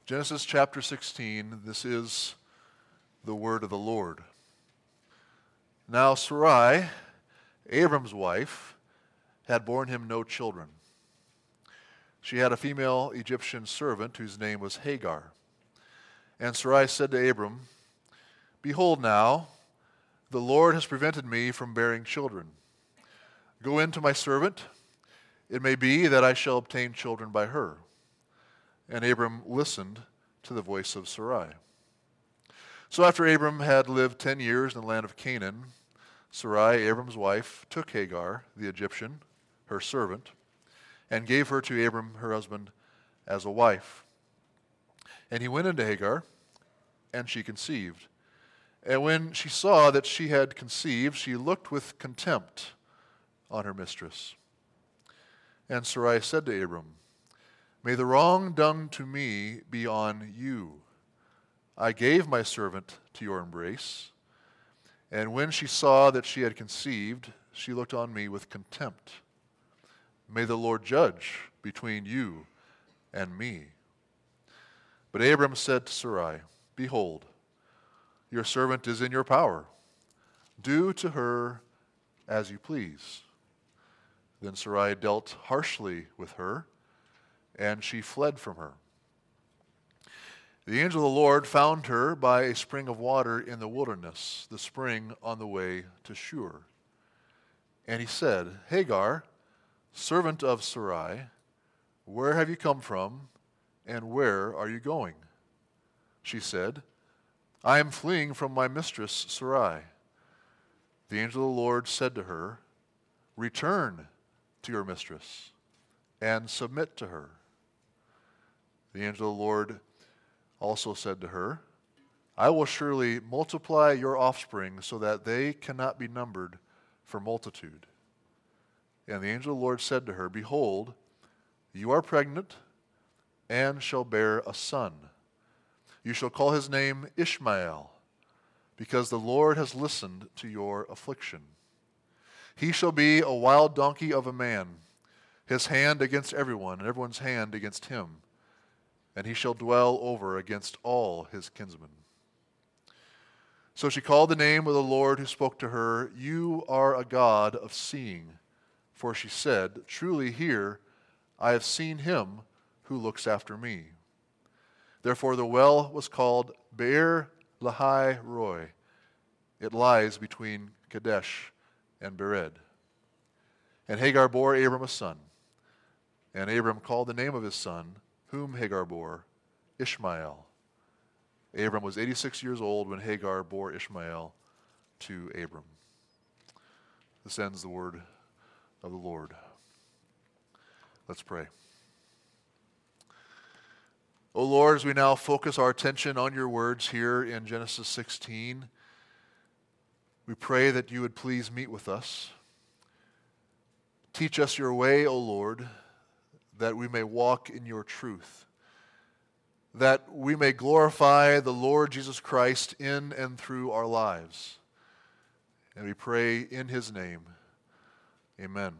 Genesis chapter 16, this is the word of the Lord. Now Sarai, Abram's wife, had borne him no children. She had a female Egyptian servant whose name was Hagar. And Sarai said to Abram, "Behold now, the Lord has prevented me from bearing children. Go in to my servant. It may be that I shall obtain children by her." And Abram listened to the voice of Sarai. So after Abram had lived 10 years in the land of Canaan, Sarai, Abram's wife, took Hagar, the Egyptian, her servant, and gave her to Abram, her husband, as a wife. And he went into Hagar, and she conceived. And when she saw that she had conceived, she looked with contempt on her mistress. And Sarai said to Abram, "May the wrong done to me be on you. I gave my servant to your embrace." And when she saw that she had conceived, she looked on me with contempt. May the Lord judge between you and me. But Abram said to Sarai, "Behold, your servant is in your power. Do to her as you please." Then Sarai dealt harshly with her, and she fled from her. The angel of the Lord found her by a spring of water in the wilderness, the spring on the way to Shur. And he said, "Hagar, servant of Sarai, where have you come from, and where are you going?" She said, "I am fleeing from my mistress Sarai." The angel of the Lord said to her, "Return to your mistress and submit to her." The angel of the Lord also said to her, "I will surely multiply your offspring so that they cannot be numbered for multitude." And the angel of the Lord said to her, "Behold, you are pregnant and shall bear a son. You shall call his name Ishmael, because the Lord has listened to your affliction. He shall be a wild donkey of a man, his hand against everyone, and everyone's hand against him. And he shall dwell over against all his kinsmen." So she called the name of the Lord who spoke to her, "You are a God of seeing." For she said, "Truly here I have seen him who looks after me." Therefore the well was called Beer Lahai Roi. It lies between Kadesh and Bered. And Hagar bore Abram a son. And Abram called the name of his son, whom Hagar bore, Ishmael. Abram was 86 years old when Hagar bore Ishmael to Abram. This ends the word of the Lord. Let's pray. O Lord, as we now focus our attention on your words here in Genesis 16, we pray that you would please meet with us. Teach us your way, O Lord, that we may walk in your truth, that we may glorify the Lord Jesus Christ in and through our lives. And we pray in his name. Amen.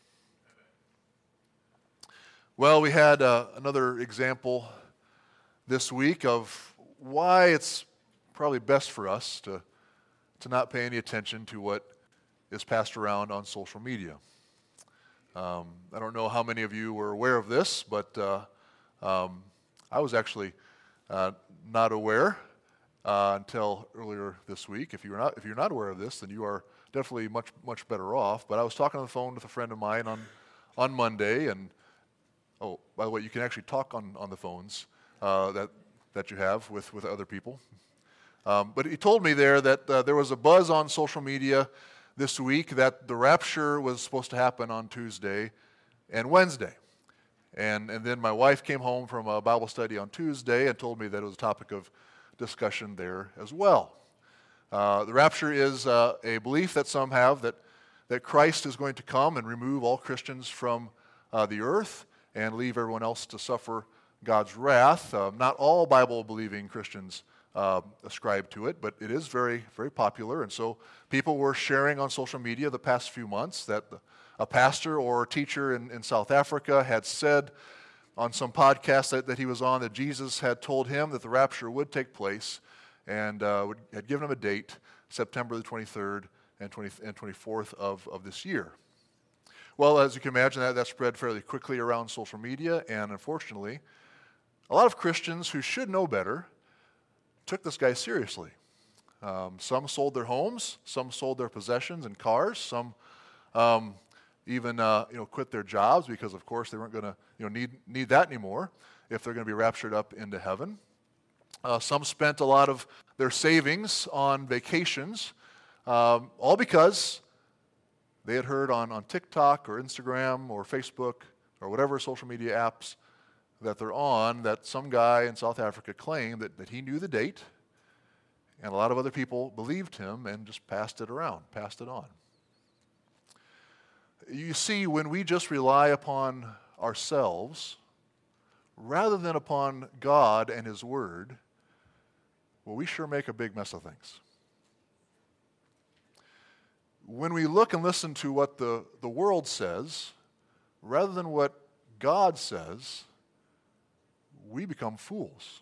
Well, we had another example this week of why it's probably best for us to not pay any attention to what is passed around on social media. I don't know how many of you were aware of this, but I was actually not aware until earlier this week. If you're not aware of this, then you are definitely much better off. But I was talking on the phone with a friend of mine on Monday, and oh, by the way, you can actually talk on the phones that you have with other people. But he told me there that there was a buzz on social media this week that the rapture was supposed to happen on Tuesday and Wednesday. And then my wife came home from a Bible study on Tuesday and told me that it was a topic of discussion there as well. The rapture is a belief that some have that Christ is going to come and remove all Christians from the earth and leave everyone else to suffer God's wrath. Not all Bible-believing Christians ascribe to it, but it is very, very popular. And so people were sharing on social media the past few months that a pastor or teacher in South Africa had said on some podcast that he was on that Jesus had told him that the rapture would take place and had given him a date, September the 23rd and 24th of this year. Well, as you can imagine, that spread fairly quickly around social media, and unfortunately, a lot of Christians who should know better took this guy seriously. Some sold their homes, some sold their possessions and cars, some even quit their jobs because, of course, they weren't going to need that anymore if they're going to be raptured up into heaven. Some spent a lot of their savings on vacations, all because they had heard on TikTok or Instagram or Facebook or whatever social media apps that they're on that some guy in South Africa claimed that he knew the date, and a lot of other people believed him and just passed it around, passed it on. You see, when we just rely upon ourselves rather than upon God and His Word, well, we sure make a big mess of things. When we look and listen to what the world says, rather than what God says, we become fools.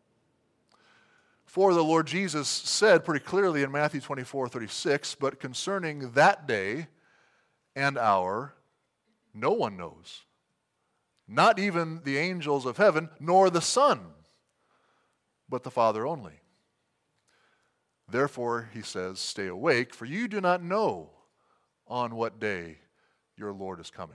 For the Lord Jesus said pretty clearly in Matthew 24:36, "But concerning that day and hour, no one knows, not even the angels of heaven, nor the Son, but the Father only. Therefore," he says, "stay awake, for you do not know on what day your Lord is coming."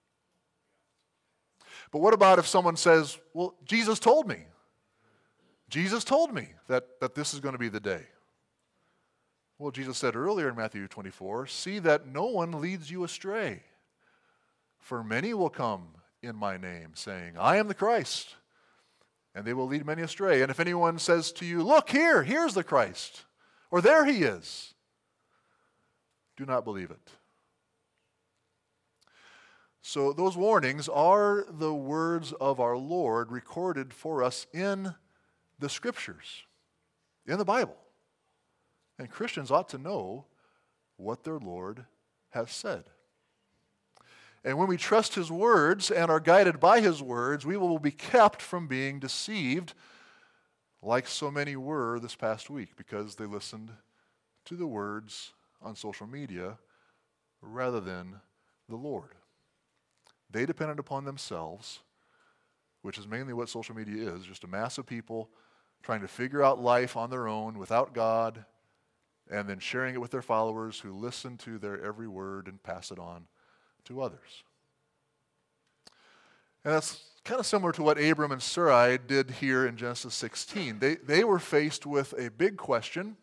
But what about if someone says, "Well, Jesus told me. Jesus told me that this is going to be the day." Well, Jesus said earlier in Matthew 24, "See that no one leads you astray. For many will come in my name, saying, 'I am the Christ,' and they will lead many astray. And if anyone says to you, 'Look, here's the Christ,' or 'There he is,' do not believe it." So those warnings are the words of our Lord recorded for us in the Scriptures, in the Bible. And Christians ought to know what their Lord has said. And when we trust His words and are guided by His words, we will be kept from being deceived, like so many were this past week, because they listened to the words on social media rather than the Lord. They depended upon themselves, which is mainly what social media is, just a mass of people trying to figure out life on their own without God, and then sharing it with their followers who listen to their every word and pass it on to others. And that's kind of similar to what Abram and Sarai did here in Genesis 16. They were faced with a big question,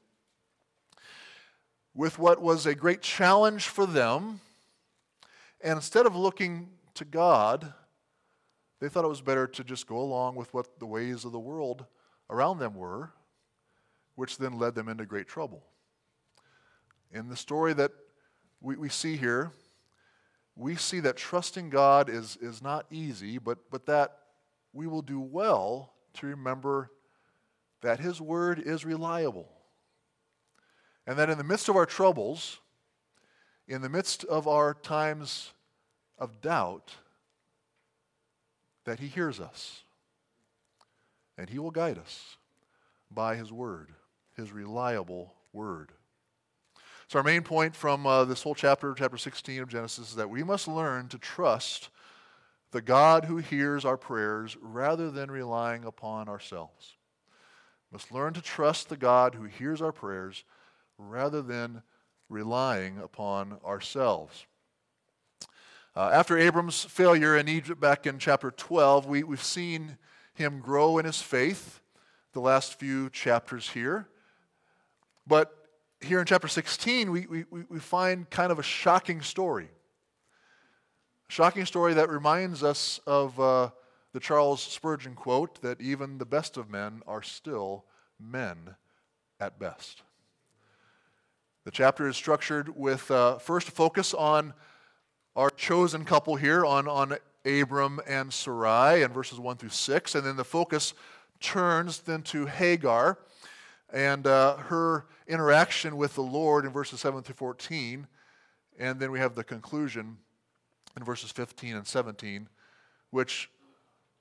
with what was a great challenge for them, and instead of looking to God, they thought it was better to just go along with what the ways of the world around them were, which then led them into great trouble. In the story that we see here, we see that trusting God is not easy, but that we will do well to remember that His Word is reliable. And that in the midst of our troubles, in the midst of our times of doubt, that He hears us. And He will guide us by His Word, His reliable Word. So our main point from this whole chapter 16 of Genesis, is that we must learn to trust the God who hears our prayers rather than relying upon ourselves. We must learn to trust the God who hears our prayers rather than relying upon ourselves. After Abram's failure in Egypt back in chapter 12, we've seen him grow in his faith the last few chapters here. But here in chapter 16, we find kind of a shocking story. A shocking story that reminds us of the Charles Spurgeon quote that even the best of men are still men at best. The chapter is structured with first focus on our chosen couple here, on Abram and Sarai in verses 1 through 6, and then the focus turns then to Hagar and her interaction with the Lord in verses 7 through 14, and then we have the conclusion in verses 15 and 17, which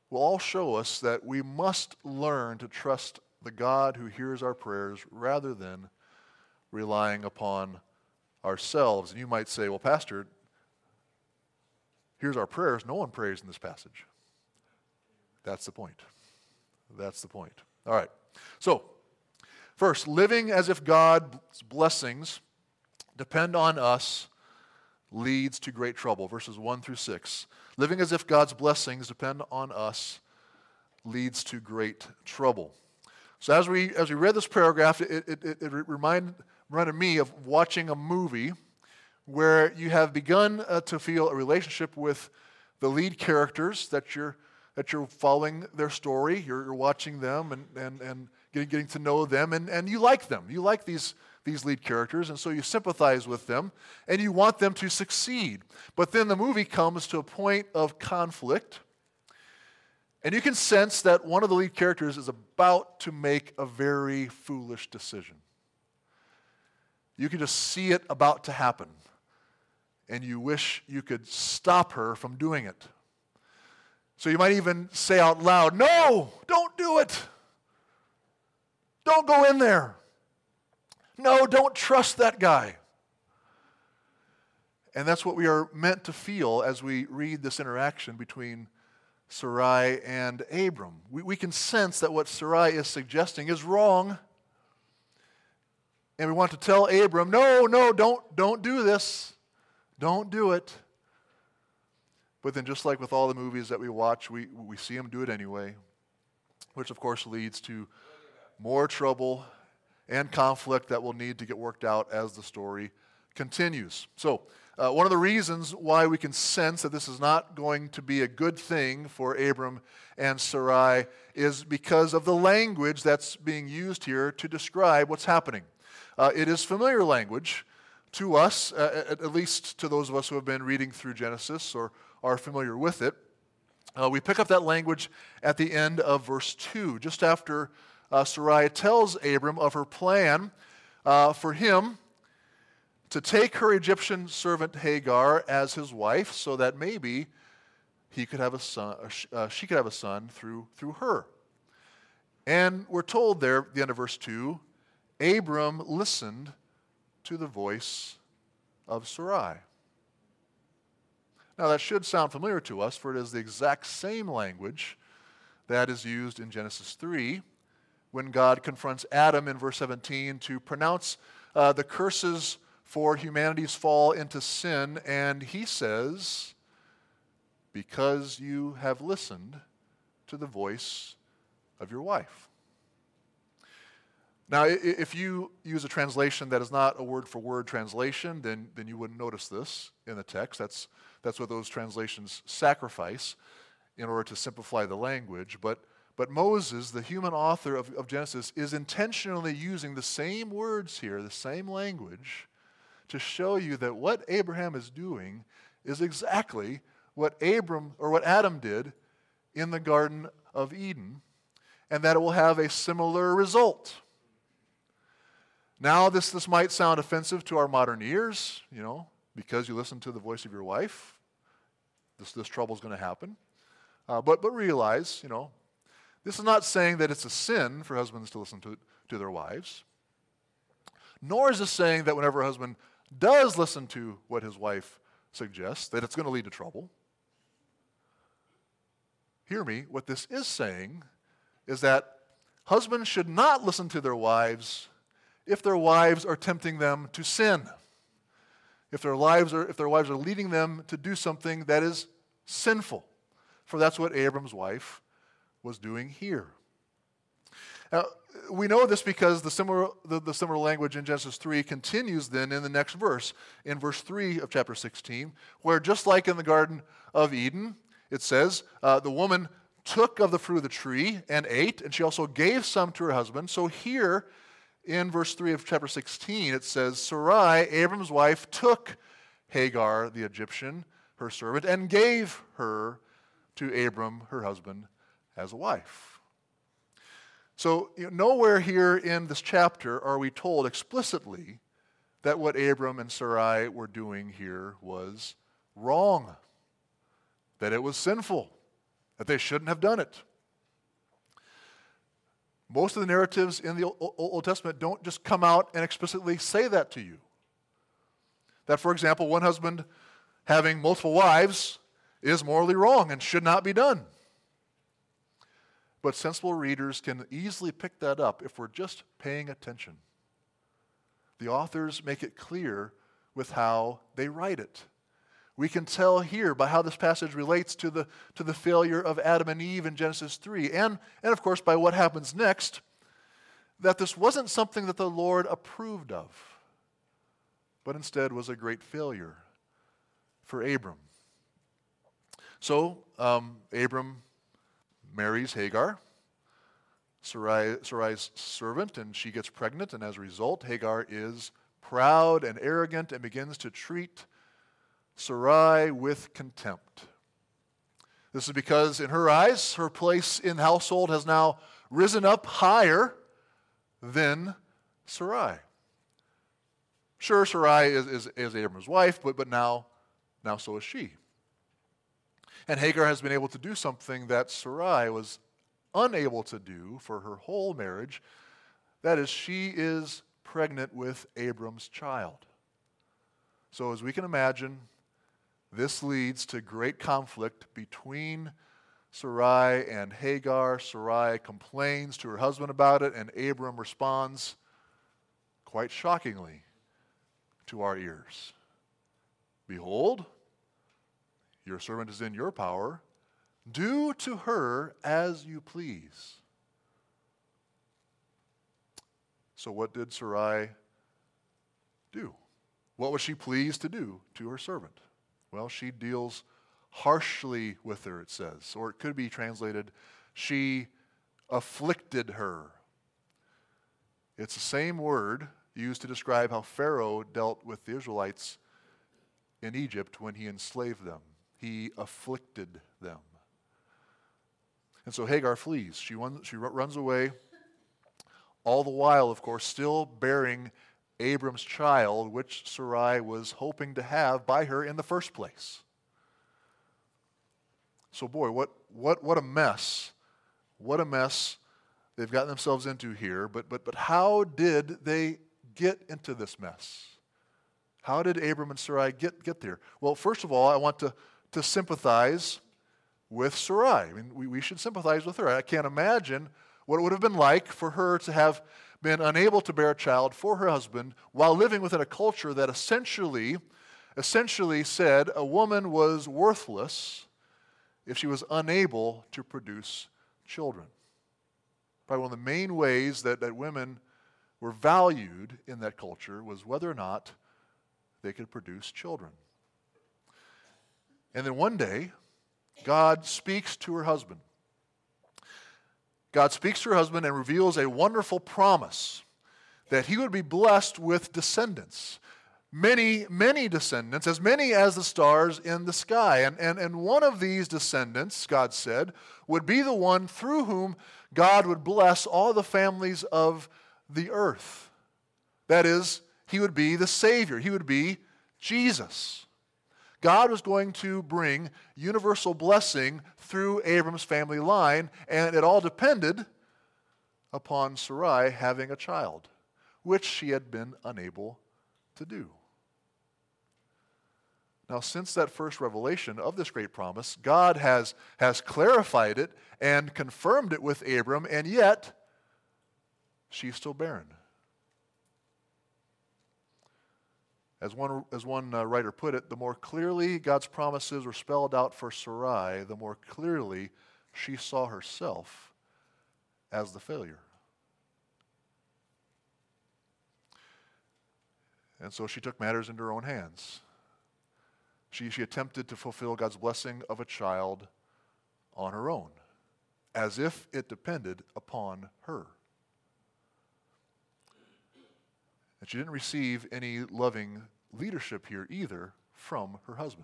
will all show us that we must learn to trust the God who hears our prayers rather than relying upon ourselves. And you might say, well, Pastor, here's our prayers. No one prays in this passage. That's the point. That's the point. All right. So, first, living as if God's blessings depend on us leads to great trouble. Verses 1 through 6. Living as if God's blessings depend on us leads to great trouble. So as we read this paragraph, it reminded me of watching a movie where you have begun to feel a relationship with the lead characters, that you're following their story, you're watching them and getting to know them, and you like them. You like these lead characters, and so you sympathize with them, and you want them to succeed. But then the movie comes to a point of conflict, and you can sense that one of the lead characters is about to make a very foolish decision. You can just see it about to happen, and you wish you could stop her from doing it. So you might even say out loud, "No, don't do it. Don't go in there. No, don't trust that guy." And that's what we are meant to feel as we read this interaction between Sarai and Abram. We can sense that what Sarai is suggesting is wrong. And we want to tell Abram, no, don't do this. Don't do it. But then just like with all the movies that we watch, we see him do it anyway, which of course leads to more trouble and conflict that will need to get worked out as the story continues. So, one of the reasons why we can sense that this is not going to be a good thing for Abram and Sarai is because of the language that's being used here to describe what's happening. It is familiar language to us, at least to those of us who have been reading through Genesis or are familiar with it. We pick up that language at the end of verse 2, just after Sarai tells Abram of her plan for him to take her Egyptian servant Hagar as his wife, so that maybe he could have a son, she could have a son through her. And we're told there at the end of verse 2, Abram listened to the voice of Sarai. Now that should sound familiar to us, for it is the exact same language that is used in Genesis 3 when God confronts Adam in verse 17 to pronounce the curses for humanity's fall into sin, and he says, "Because you have listened to the voice of your wife." Now, if you use a translation that is not a word-for-word translation, then you wouldn't notice this in the text. That's what those translations sacrifice in order to simplify the language. But Moses, the human author of Genesis, is intentionally using the same words here, the same language, to show you that what Abraham is doing is exactly what Adam did in the Garden of Eden, and that it will have a similar result. Now, this might sound offensive to our modern ears, because you listen to the voice of your wife, this trouble is going to happen. But realize, this is not saying that it's a sin for husbands to listen to their wives, nor is this saying that whenever a husband does listen to what his wife suggests, that it's going to lead to trouble. Hear me, what this is saying is that husbands should not listen to their wives if their wives are tempting them to sin. If their wives are leading them to do something that is sinful. For that's what Abram's wife was doing here. Now, we know this because the similar language in Genesis 3 continues then in the next verse, in verse 3 of chapter 16, where just like in the Garden of Eden, it says, the woman took of the fruit of the tree and ate, and she also gave some to her husband. So here, in verse 3 of chapter 16, it says, Sarai, Abram's wife, took Hagar, the Egyptian, her servant, and gave her to Abram, her husband, as a wife. So nowhere here in this chapter are we told explicitly that what Abram and Sarai were doing here was wrong, that it was sinful, that they shouldn't have done it. Most of the narratives in the Old Testament don't just come out and explicitly say that to you. That, for example, one husband having multiple wives is morally wrong and should not be done. But sensible readers can easily pick that up if we're just paying attention. The authors make it clear with how they write it. We can tell here by how this passage relates to the failure of Adam and Eve in Genesis 3, and of course by what happens next, that this wasn't something that the Lord approved of, but instead was a great failure for Abram. So Abram marries Hagar, Sarai's servant, and she gets pregnant, and as a result, Hagar is proud and arrogant and begins to treat Sarai with contempt. This is because in her eyes, her place in the household has now risen up higher than Sarai. Sure, Sarai is Abram's wife, but now so is she. And Hagar has been able to do something that Sarai was unable to do for her whole marriage. That is, she is pregnant with Abram's child. So as we can imagine, this leads to great conflict between Sarai and Hagar. Sarai complains to her husband about it, and Abram responds quite shockingly to our ears. Behold, your servant is in your power. Do to her as you please. So what did Sarai do? What was she pleased to do to her servant? Well, she deals harshly with her, it says. Or it could be translated, she afflicted her. It's the same word used to describe how Pharaoh dealt with the Israelites in Egypt when he enslaved them. He afflicted them. And so Hagar flees. She runs away, all the while, of course, still bearing Abram's child, which Sarai was hoping to have by her in the first place. So boy, what a mess. What a mess they've gotten themselves into here. But how did they get into this mess? How did Abram and Sarai get there? Well, first of all, I want to sympathize with Sarai. I mean, we should sympathize with her. I can't imagine what it would have been like for her to have been unable to bear a child for her husband while living within a culture that essentially said a woman was worthless if she was unable to produce children. Probably one of the main ways that women were valued in that culture was whether or not they could produce children. And then one day, God speaks to her husband. God speaks to her husband and reveals a wonderful promise that he would be blessed with descendants. Many, many descendants, as many as the stars in the sky. And one of these descendants, God said, would be the one through whom God would bless all the families of the earth. That is, he would be the Savior. He would be Jesus. God was going to bring universal blessing through Abram's family line, and it all depended upon Sarai having a child, which she had been unable to do. Now, since that first revelation of this great promise, God has clarified it and confirmed it with Abram, and yet she's still barren. As one writer put it, the more clearly God's promises were spelled out for Sarai, the more clearly she saw herself as the failure. And so she took matters into her own hands. She attempted to fulfill God's blessing of a child on her own, as if it depended upon her. And she didn't receive any loving leadership here either from her husband.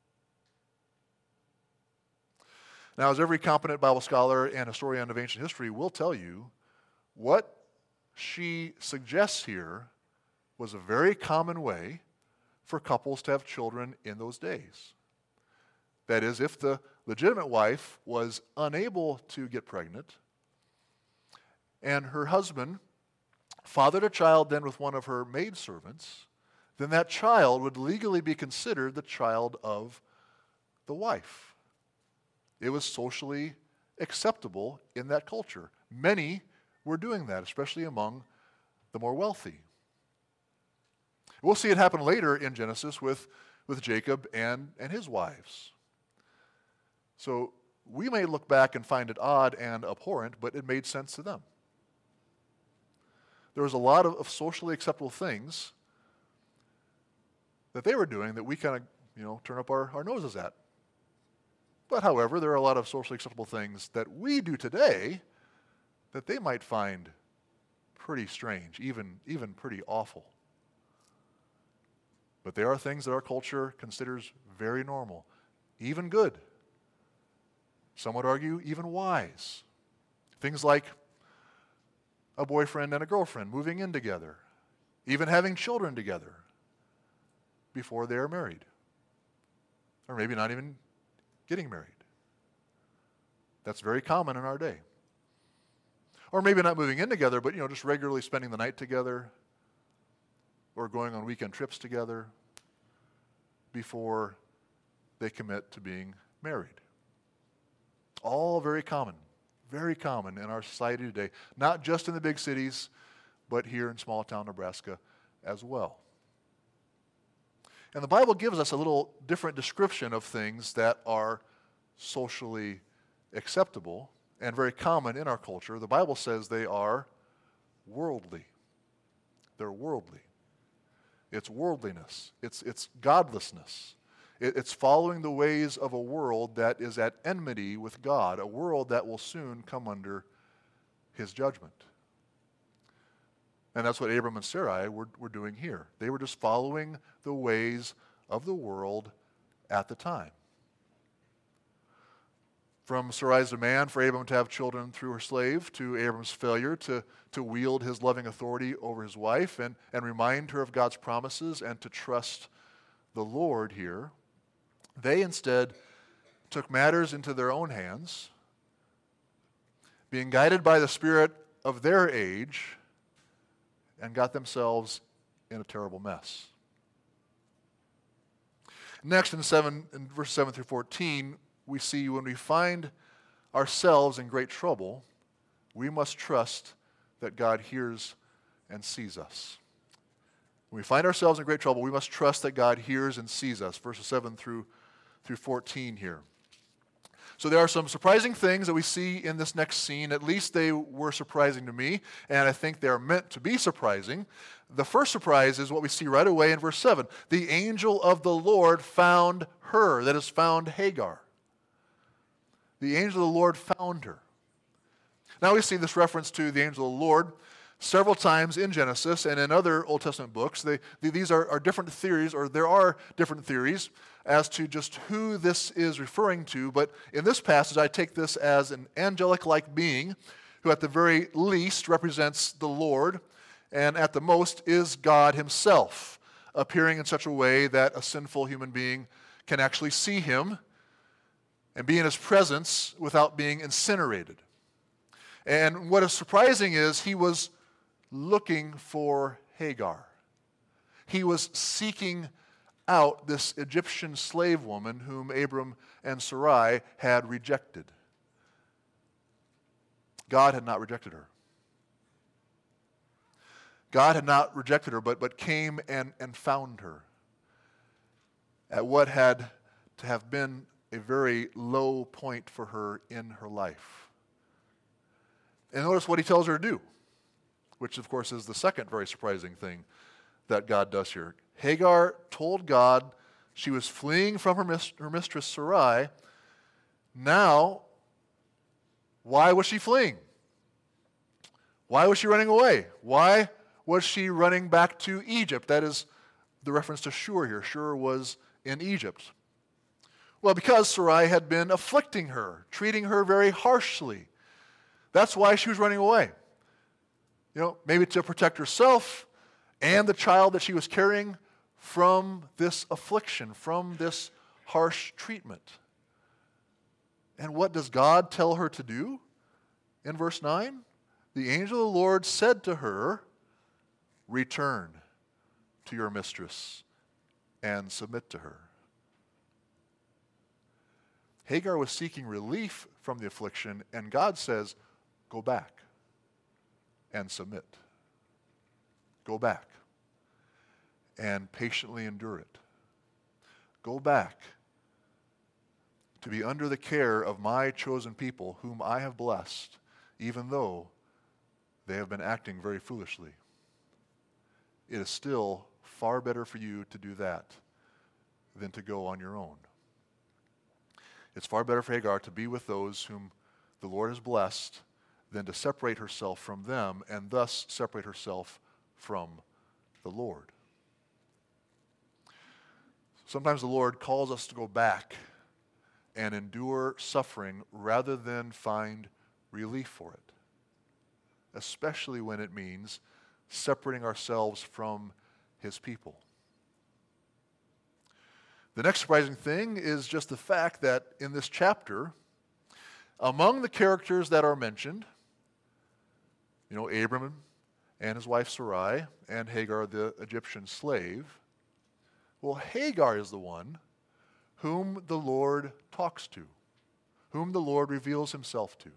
Now, as every competent Bible scholar and historian of ancient history will tell you, what she suggests here was a very common way for couples to have children in those days. That is, if the legitimate wife was unable to get pregnant, and her husband fathered a child then with one of her maidservants, then that child would legally be considered the child of the wife. It was socially acceptable in that culture. Many were doing that, especially among the more wealthy. We'll see it happen later in Genesis with Jacob and his wives. So we may look back and find it odd and abhorrent, but it made sense to them. There was a lot of socially acceptable things that they were doing that we kind of, turn up our noses at. But however, there are a lot of socially acceptable things that we do today that they might find pretty strange, even pretty awful. But there are things that our culture considers very normal, even good. Some would argue even wise. Things like a boyfriend and a girlfriend moving in together, even having children together before they are married. Or maybe not even getting married. That's very common in our day. Or maybe not moving in together, but just regularly spending the night together or going on weekend trips together before they commit to being married. All very common in our society today, not just in the big cities, but here in small town Nebraska as well. And the Bible gives us a little different description of things that are socially acceptable and very common in our culture. The Bible says they are worldly. They're worldly. It's worldliness. It's godlessness. It's following the ways of a world that is at enmity with God, a world that will soon come under his judgment. And that's what Abram and Sarai were doing here. They were just following the ways of the world at the time. From Sarai's demand for Abram to have children through her slave to Abram's failure to wield his loving authority over his wife and remind her of God's promises and to trust the Lord here, they instead took matters into their own hands, being guided by the spirit of their age, and got themselves in a terrible mess. Next, in verses 7 through 14, we see when we find ourselves in great trouble, we must trust that God hears and sees us. When we find ourselves in great trouble, we must trust that God hears and sees us. Verses 7 through 14 here. So there are some surprising things that we see in this next scene. At least they were surprising to me, and I think they are meant to be surprising. The first surprise is what we see right away in verse 7. The angel of the Lord found her, that is, found Hagar. The angel of the Lord found her. Now we see this reference to the angel of the Lord several times in Genesis and in other Old Testament books. These are different theories, or there are different theories as to just who this is referring to. But in this passage, I take this as an angelic-like being who at the very least represents the Lord and at the most is God himself, appearing in such a way that a sinful human being can actually see him and be in his presence without being incinerated. And what is surprising is he was looking for Hagar. He was seeking out this Egyptian slave woman whom Abram and Sarai had rejected. God had not rejected her. God had not rejected her, but came and found her at what had to have been a very low point for her in her life. And notice what he tells her to do, which of course is the second very surprising thing that God does here. Hagar told God she was fleeing from her mistress Sarai. Now, why was she fleeing? Why was she running away? Why was she running back to Egypt? That is the reference to Shur here. Shur was in Egypt. Well, because Sarai had been afflicting her, treating her very harshly. That's why she was running away. Maybe to protect herself and the child that she was carrying from this affliction, from this harsh treatment. And what does God tell her to do? In verse 9, the angel of the Lord said to her, return to your mistress and submit to her. Hagar was seeking relief from the affliction, and God says, go back and submit. Go back and patiently endure it. Go back to be under the care of my chosen people, whom I have blessed, even though they have been acting very foolishly. It is still far better for you to do that than to go on your own. It's far better for Hagar to be with those whom the Lord has blessed than to separate herself from them and thus separate herself from the Lord. Sometimes the Lord calls us to go back and endure suffering rather than find relief for it, especially when it means separating ourselves from his people. The next surprising thing is just the fact that in this chapter, among the characters that are mentioned, Abram and his wife Sarai and Hagar, the Egyptian slave, well, Hagar is the one whom the Lord talks to, whom the Lord reveals himself to.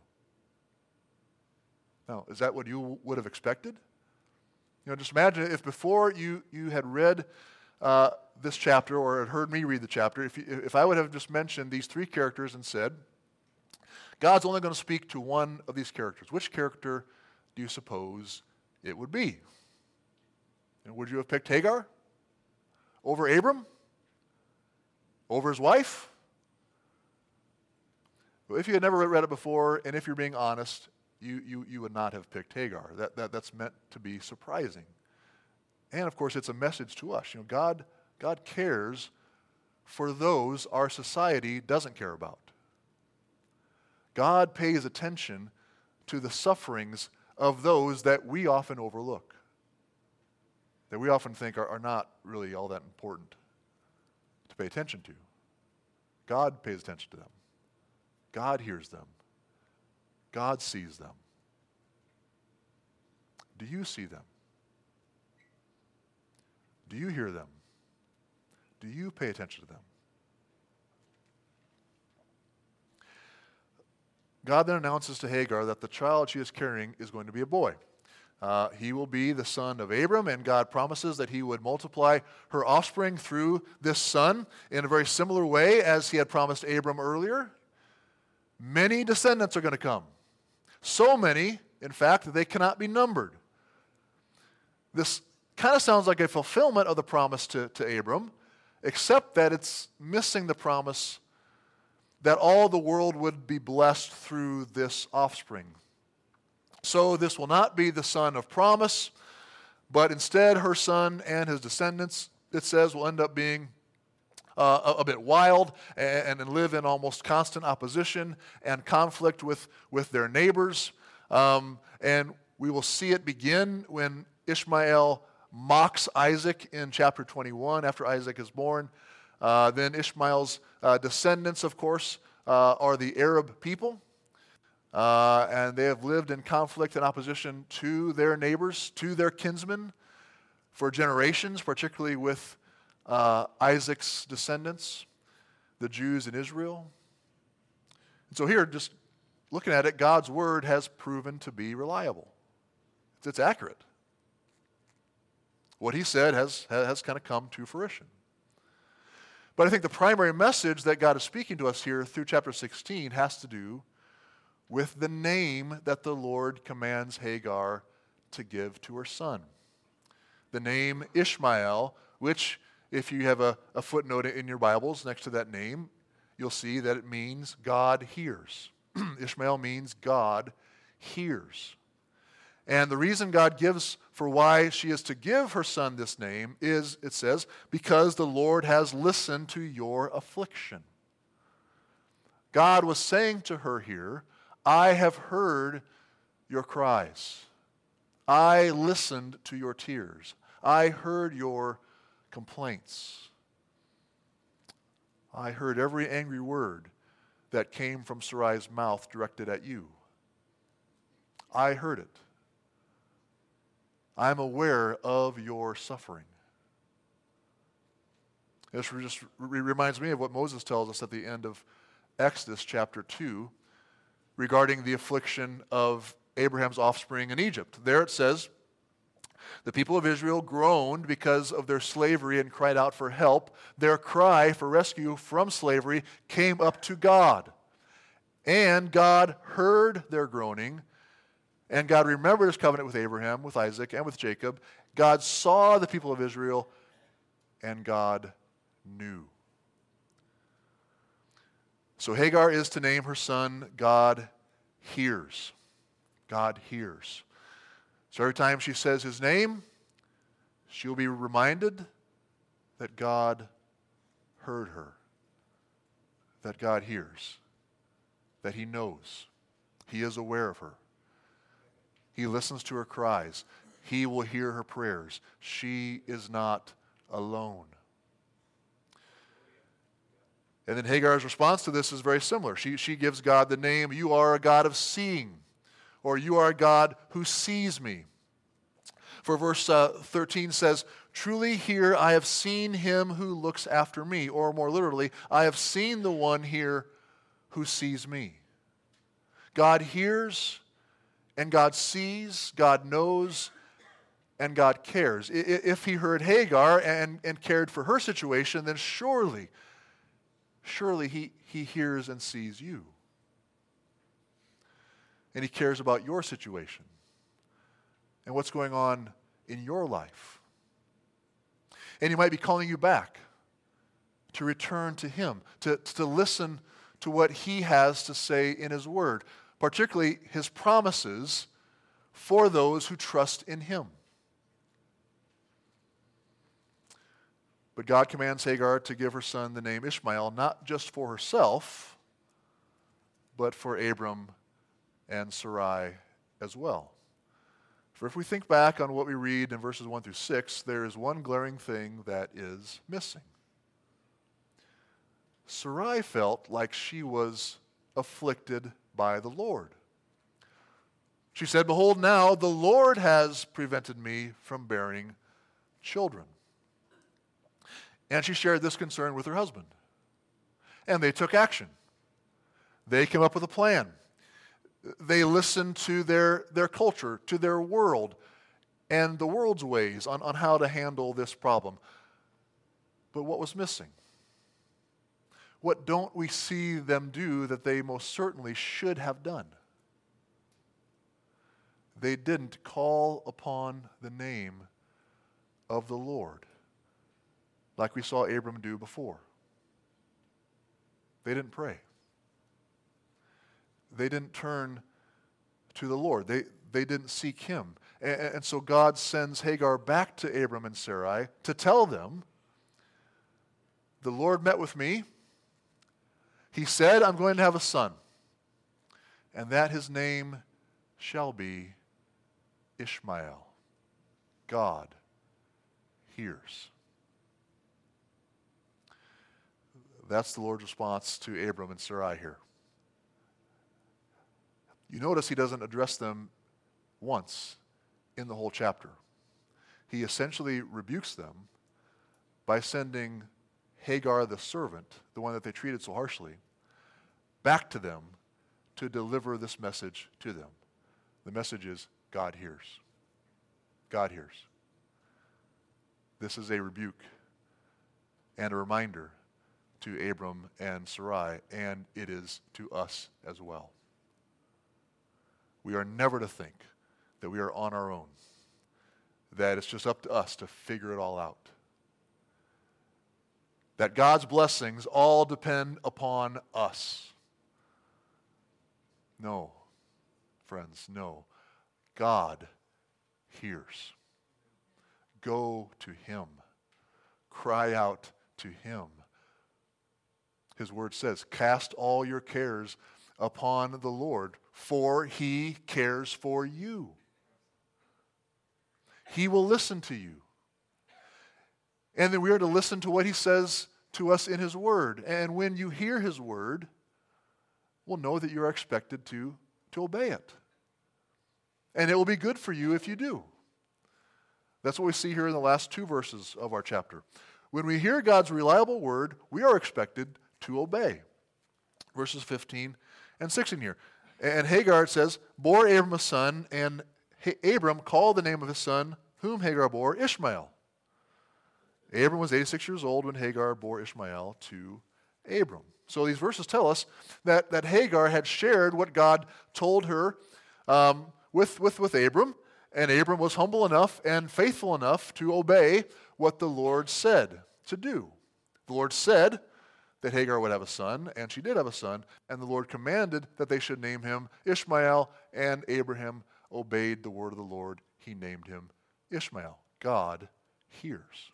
Now, is that what you would have expected? Just imagine if before you had read this chapter or had heard me read the chapter, if I would have just mentioned these three characters and said, God's only going to speak to one of these characters. Which character do you suppose it would be? And would you have picked Hagar over Abram? Over his wife? Well, if you had never read it before, and if you're being honest, you would not have picked Hagar. That's meant to be surprising. And of course, it's a message to us. God cares for those our society doesn't care about. God pays attention to the sufferings of those that we often overlook, that we often think are not really all that important to pay attention to. God pays attention to them. God hears them. God sees them. Do you see them? Do you hear them? Do you pay attention to them? God then announces to Hagar that the child she is carrying is going to be a boy. He will be the son of Abram, and God promises that he would multiply her offspring through this son in a very similar way as he had promised Abram earlier. Many descendants are going to come. So many, in fact, that they cannot be numbered. This kind of sounds like a fulfillment of the promise to Abram, except that it's missing the promise that all the world would be blessed through this offspring. So this will not be the son of promise, but instead her son and his descendants, it says, will end up being a bit wild and live in almost constant opposition and conflict with their neighbors. And we will see it begin when Ishmael mocks Isaac in chapter 21 after Isaac is born. Then Ishmael's descendants, of course, are the Arab people. And they have lived in conflict and opposition to their neighbors, to their kinsmen for generations, particularly with Isaac's descendants, the Jews in Israel. And so here, just looking at it, God's word has proven to be reliable. It's accurate. What he said has kind of come to fruition. But I think the primary message that God is speaking to us here through chapter 16 has to do with the name that the Lord commands Hagar to give to her son. The name Ishmael, which, if you have a footnote in your Bibles next to that name, you'll see that it means God hears. Ishmael means God hears. And the reason God gives for why she is to give her son this name is, it says, because the Lord has listened to your affliction. God was saying to her here, I have heard your cries. I listened to your tears. I heard your complaints. I heard every angry word that came from Sarai's mouth directed at you. I heard it. I'm aware of your suffering. This just reminds me of what Moses tells us at the end of Exodus chapter 2 regarding the affliction of Abraham's offspring in Egypt. There it says, the people of Israel groaned because of their slavery and cried out for help. Their cry for rescue from slavery came up to God. And God heard their groaning, and God remembered his covenant with Abraham, with Isaac, and with Jacob. God saw the people of Israel, and God knew. So Hagar is to name her son God hears. God hears. So every time she says his name, she'll be reminded that God heard her, that God hears, that he knows. He is aware of her. He listens to her cries. He will hear her prayers. She is not alone. And then Hagar's response to this is very similar. She gives God the name, you are a God of seeing, or you are a God who sees me. For verse 13 says, truly here I have seen him who looks after me, or more literally, I have seen the one here who sees me. God hears, and God sees, God knows, and God cares. If he heard Hagar and cared for her situation, then surely he hears and sees you. And he cares about your situation and what's going on in your life. And he might be calling you back to return to him, to listen to what he has to say in his word, particularly his promises for those who trust in him. But God commands Hagar to give her son the name Ishmael, not just for herself, but for Abram and Sarai as well. For if we think back on what we read in verses 1 through 6, there is one glaring thing that is missing. Sarai felt like she was afflicted by the Lord. She said, behold, now the Lord has prevented me from bearing children. And she shared this concern with her husband. And they took action. They came up with a plan. They listened to their culture, to their world, and the world's ways on how to handle this problem. But what was missing? What don't we see them do that they most certainly should have done? They didn't call upon the name of the Lord like we saw Abram do before. They didn't pray. They didn't turn to the Lord. They didn't seek him. And so God sends Hagar back to Abram and Sarai to tell them, the Lord met with me. He said, I'm going to have a son, and that his name shall be Ishmael. God hears. That's the Lord's response to Abram and Sarai here. You notice he doesn't address them once in the whole chapter. He essentially rebukes them by sending Hagar the servant, the one that they treated so harshly, back to them to deliver this message to them. The message is, God hears. God hears. This is a rebuke and a reminder to Abram and Sarai, and it is to us as well. We are never to think that we are on our own, that it's just up to us to figure it all out. That God's blessings all depend upon us. No, friends, no. God hears. Go to him. Cry out to him. His word says, cast all your cares upon the Lord, for he cares for you. He will listen to you. And then we are to listen to what he says to us in his word. And when you hear his word, well, know that you are expected to obey it. And it will be good for you if you do. That's what we see here in the last 2 verses of our chapter. When we hear God's reliable word, we are expected to obey. Verses 15 and 16 here. And Hagar, it says, bore Abram a son, and Abram called the name of his son, whom Hagar bore, Ishmael. Abram was 86 years old when Hagar bore Ishmael to Abram. So these verses tell us that Hagar had shared what God told her with Abram, and Abram was humble enough and faithful enough to obey what the Lord said to do. The Lord said that Hagar would have a son, and she did have a son, and the Lord commanded that they should name him Ishmael, and Abraham obeyed the word of the Lord. He named him Ishmael. God hears.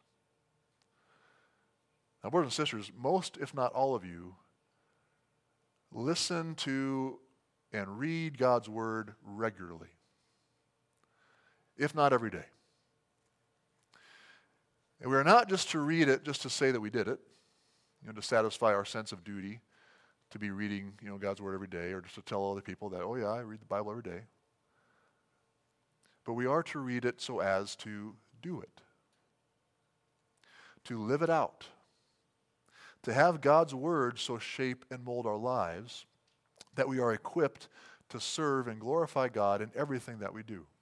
Now, brothers and sisters, most, if not all of you, listen to and read God's word regularly, if not every day. And we are not just to read it just to say that we did it, to satisfy our sense of duty, to be reading, God's word every day, or just to tell other people that, oh yeah, I read the Bible every day. But we are to read it so as to do it, to live it out, to have God's word so shape and mold our lives that we are equipped to serve and glorify God in everything that we do,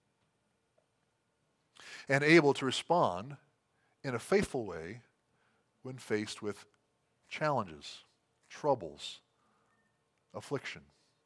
and able to respond in a faithful way when faced with challenges, troubles, affliction.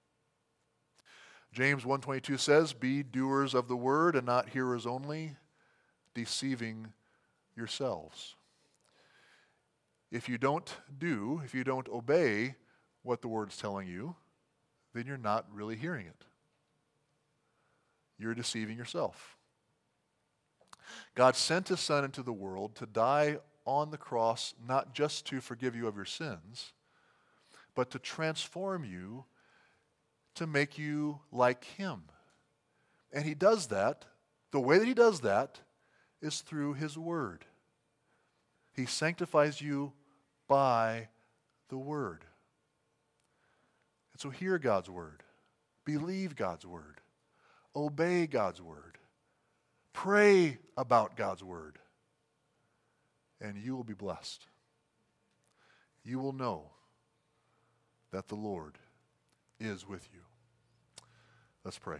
James 1:22 says, be doers of the word and not hearers only, deceiving yourselves. If you don't obey what the word's telling you, then you're not really hearing it. You're deceiving yourself. God sent his Son into the world to die on the cross, not just to forgive you of your sins, but to transform you, to make you like him. And he does that, the way that he does that is through his word. He sanctifies you by the word. And so hear God's word, believe God's word, obey God's word, pray about God's word, and you will be blessed. You will know that the Lord is with you. Let's pray.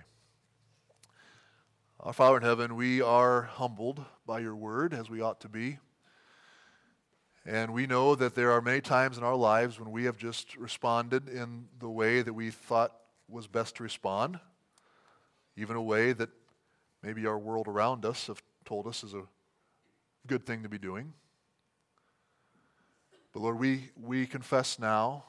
Our Father in heaven, we are humbled by your word, as we ought to be. And we know that there are many times in our lives when we have just responded in the way that we thought was best to respond, even a way that maybe our world around us have told us is a good thing to be doing. But Lord, we confess now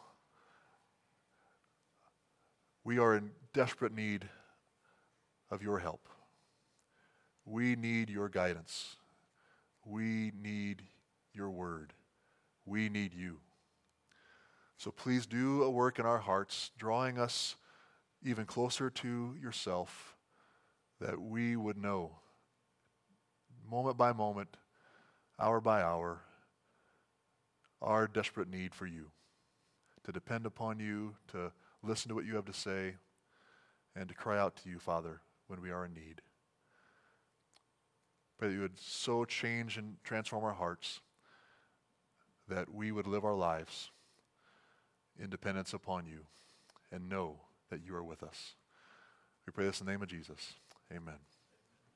we are in desperate need of your help. We need your guidance. We need your word. We need you. So please do a work in our hearts, drawing us even closer to yourself, that we would know moment by moment, hour by hour, our desperate need for you, to depend upon you, to listen to what you have to say, and to cry out to you, Father, when we are in need. Pray that you would so change and transform our hearts that we would live our lives in dependence upon you and know that you are with us. We pray this in the name of Jesus. Amen.